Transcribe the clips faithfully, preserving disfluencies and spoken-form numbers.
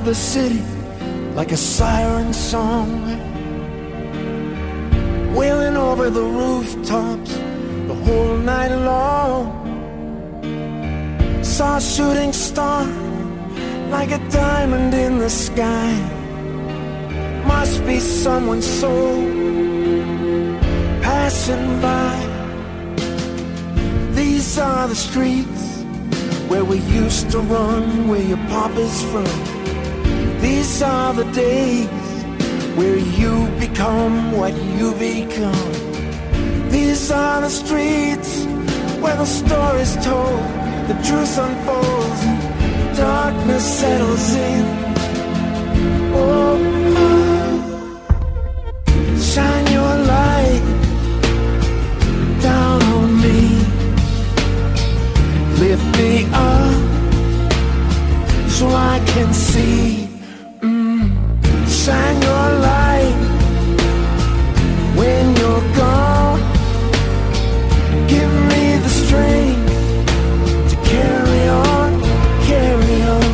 of the city like a siren song, wailing over the rooftops the whole night long. Saw a shooting star like a diamond in the sky. Must be someone's soul passing by. These are the streets where we used to run, where your papa's from. These are the days where you become what you become. These are the streets where the story's told, the truth unfolds, and darkness settles in. Oh, oh, shine your light down on me, lift me up so I can see. Mm. Shine your light when you're gone. Give me the strength to carry on, carry on.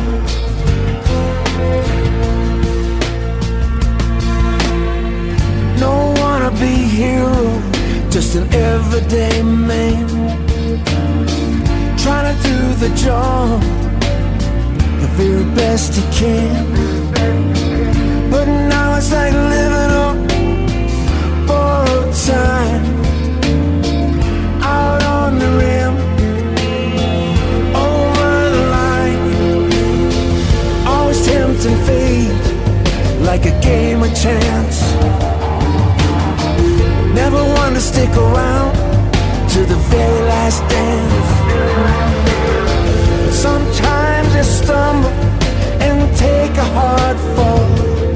No wannabe hero, just an everyday man, trying to do the job the very best he can. But now it's like living on borrowed time, out on the rim, over the line, always tempting fate like a game of chance. Never one to stick around to the very last dance. Sometimes you stumble and take a hard fall,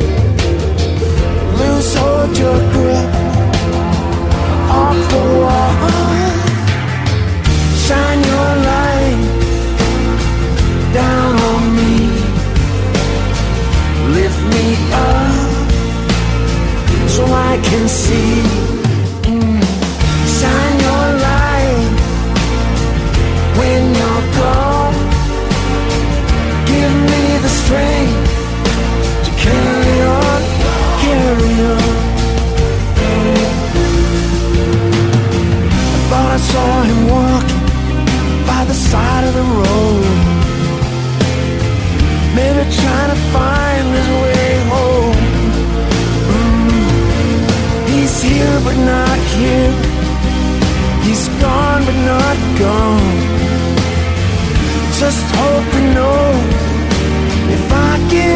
lose hold your grip off the wall. Shine your light down on me, lift me up so I can see. Mm. Shine your light when you're gone. Give me the strength to carry on, carry on. I thought I saw him walking by the side of the road, maybe trying to find his way home. Mm. He's here but not here, he's gone but not gone. Just hope you know, if I give